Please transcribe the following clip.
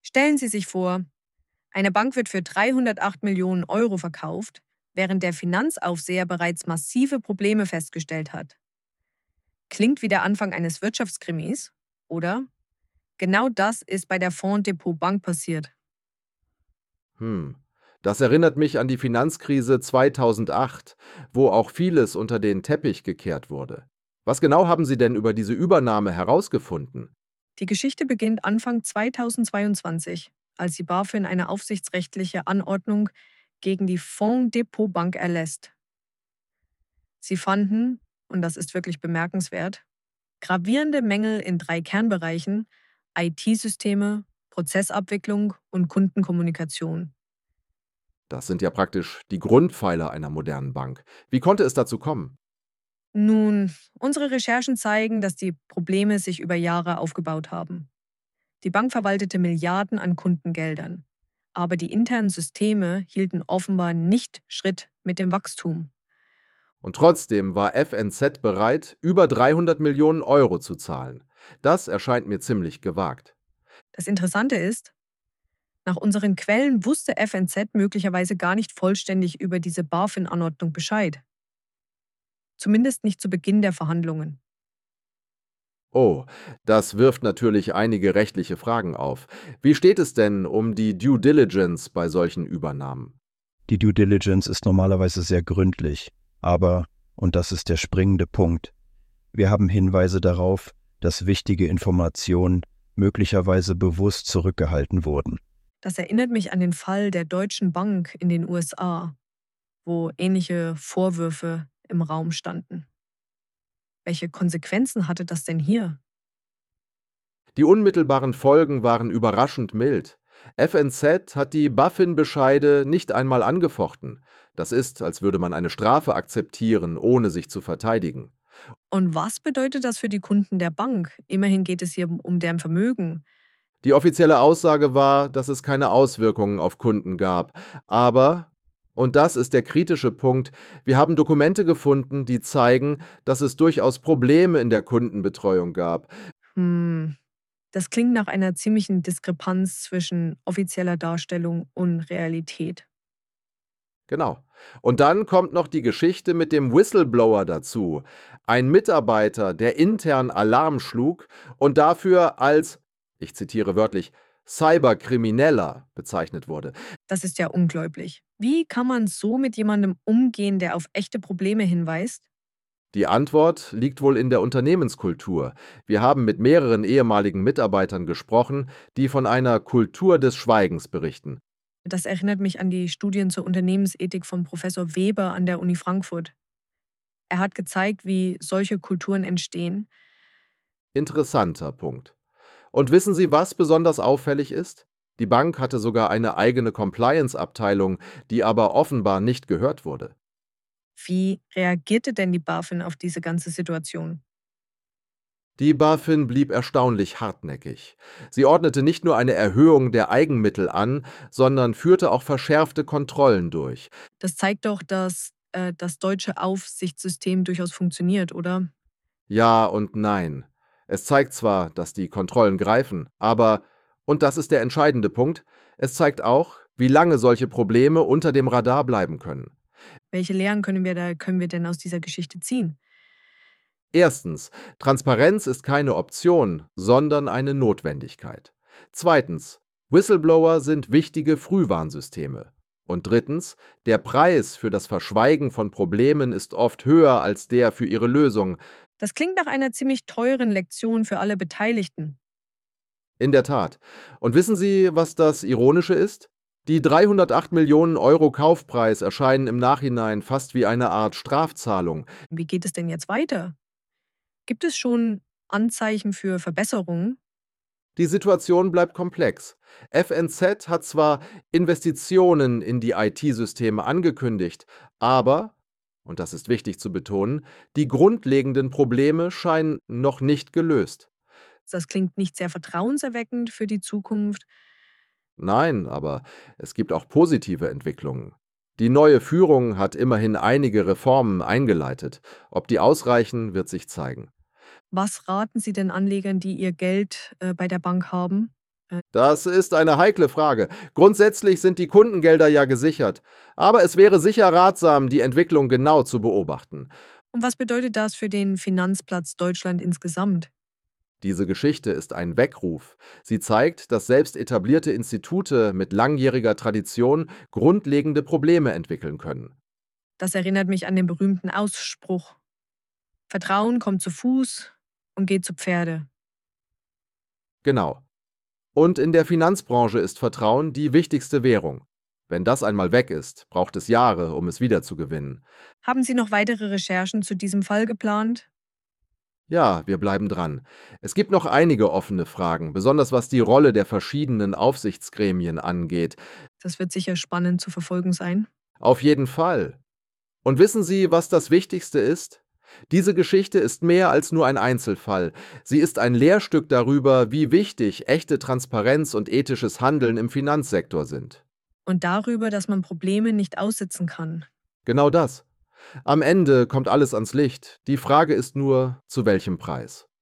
Stellen Sie sich vor, eine Bank wird für 308 Millionen Euro verkauft, während der Finanzaufseher bereits massive Probleme festgestellt hat. Klingt wie der Anfang eines Wirtschaftskrimis, oder? Genau das ist bei der Fonds-Depot Bank passiert. Hm. Das erinnert mich an die Finanzkrise 2008, wo auch vieles unter den Teppich gekehrt wurde. Was genau haben Sie denn über diese Übernahme herausgefunden? Die Geschichte beginnt Anfang 2022, als die BaFin eine aufsichtsrechtliche Anordnung gegen die Fonds-Depot Bank erlässt. Sie fanden, und das ist wirklich bemerkenswert, gravierende Mängel in 3 Kernbereichen: IT-Systeme, Prozessabwicklung und Kundenkommunikation. Das sind ja praktisch die Grundpfeiler einer modernen Bank. Wie konnte es dazu kommen? Nun, unsere Recherchen zeigen, dass die Probleme sich über Jahre aufgebaut haben. Die Bank verwaltete Milliarden an Kundengeldern. Aber die internen Systeme hielten offenbar nicht Schritt mit dem Wachstum. Und trotzdem war FNZ bereit, über 300 Millionen Euro zu zahlen. Das erscheint mir ziemlich gewagt. Das Interessante ist, nach unseren Quellen wusste FNZ möglicherweise gar nicht vollständig über diese BaFin-Anordnung Bescheid. Zumindest nicht zu Beginn der Verhandlungen. Oh, das wirft natürlich einige rechtliche Fragen auf. Wie steht es denn um die Due Diligence bei solchen Übernahmen? Die Due Diligence ist normalerweise sehr gründlich, aber, und das ist der springende Punkt, wir haben Hinweise darauf, dass wichtige Informationen möglicherweise bewusst zurückgehalten wurden. Das erinnert mich an den Fall der Deutschen Bank in den USA, wo ähnliche Vorwürfe im Raum standen. Welche Konsequenzen hatte das denn hier? Die unmittelbaren Folgen waren überraschend mild. FNZ hat die BaFin-Bescheide nicht einmal angefochten. Das ist, als würde man eine Strafe akzeptieren, ohne sich zu verteidigen. Und was bedeutet das für die Kunden der Bank? Immerhin geht es hier um deren Vermögen. Die offizielle Aussage war, dass es keine Auswirkungen auf Kunden gab. Aber, und das ist der kritische Punkt, wir haben Dokumente gefunden, die zeigen, dass es durchaus Probleme in der Kundenbetreuung gab. Hm, das klingt nach einer ziemlichen Diskrepanz zwischen offizieller Darstellung und Realität. Genau. Und dann kommt noch die Geschichte mit dem Whistleblower dazu. Ein Mitarbeiter, der intern Alarm schlug und dafür als, ich zitiere wörtlich, Cyberkrimineller bezeichnet wurde. Das ist ja unglaublich. Wie kann man so mit jemandem umgehen, der auf echte Probleme hinweist? Die Antwort liegt wohl in der Unternehmenskultur. Wir haben mit mehreren ehemaligen Mitarbeitern gesprochen, die von einer Kultur des Schweigens berichten. Das erinnert mich an die Studien zur Unternehmensethik von Professor Weber an der Uni Frankfurt. Er hat gezeigt, wie solche Kulturen entstehen. Interessanter Punkt. Und wissen Sie, was besonders auffällig ist? Die Bank hatte sogar eine eigene Compliance-Abteilung, die aber offenbar nicht gehört wurde. Wie reagierte denn die BaFin auf diese ganze Situation? Die BaFin blieb erstaunlich hartnäckig. Sie ordnete nicht nur eine Erhöhung der Eigenmittel an, sondern führte auch verschärfte Kontrollen durch. Das zeigt doch, dass das deutsche Aufsichtssystem durchaus funktioniert, oder? Ja und nein. Es zeigt zwar, dass die Kontrollen greifen, aber, und das ist der entscheidende Punkt, es zeigt auch, wie lange solche Probleme unter dem Radar bleiben können. Welche Lehren können wir denn aus dieser Geschichte ziehen? Erstens, Transparenz ist keine Option, sondern eine Notwendigkeit. Zweitens, Whistleblower sind wichtige Frühwarnsysteme. Und drittens, der Preis für das Verschweigen von Problemen ist oft höher als der für ihre Lösung. Das klingt nach einer ziemlich teuren Lektion für alle Beteiligten. In der Tat. Und wissen Sie, was das Ironische ist? Die 308 Millionen Euro Kaufpreis erscheinen im Nachhinein fast wie eine Art Strafzahlung. Wie geht es denn jetzt weiter? Gibt es schon Anzeichen für Verbesserungen? Die Situation bleibt komplex. FNZ hat zwar Investitionen in die IT-Systeme angekündigt, aber, und das ist wichtig zu betonen, die grundlegenden Probleme scheinen noch nicht gelöst. Das klingt nicht sehr vertrauenserweckend für die Zukunft. Nein, aber es gibt auch positive Entwicklungen. Die neue Führung hat immerhin einige Reformen eingeleitet. Ob die ausreichen, wird sich zeigen. Was raten Sie den Anlegern, die ihr Geld bei der Bank haben? Das ist eine heikle Frage. Grundsätzlich sind die Kundengelder ja gesichert, aber es wäre sicher ratsam, die Entwicklung genau zu beobachten. Und was bedeutet das für den Finanzplatz Deutschland insgesamt? Diese Geschichte ist ein Weckruf. Sie zeigt, dass selbst etablierte Institute mit langjähriger Tradition grundlegende Probleme entwickeln können. Das erinnert mich an den berühmten Ausspruch: Vertrauen kommt zu Fuß und geht zu Pferde. Genau. Und in der Finanzbranche ist Vertrauen die wichtigste Währung. Wenn das einmal weg ist, braucht es Jahre, um es wiederzugewinnen. Haben Sie noch weitere Recherchen zu diesem Fall geplant? Ja, wir bleiben dran. Es gibt noch einige offene Fragen, besonders was die Rolle der verschiedenen Aufsichtsgremien angeht. Das wird sicher spannend zu verfolgen sein. Auf jeden Fall. Und wissen Sie, was das Wichtigste ist? Diese Geschichte ist mehr als nur ein Einzelfall. Sie ist ein Lehrstück darüber, wie wichtig echte Transparenz und ethisches Handeln im Finanzsektor sind. Und darüber, dass man Probleme nicht aussitzen kann. Genau das. Am Ende kommt alles ans Licht. Die Frage ist nur, zu welchem Preis?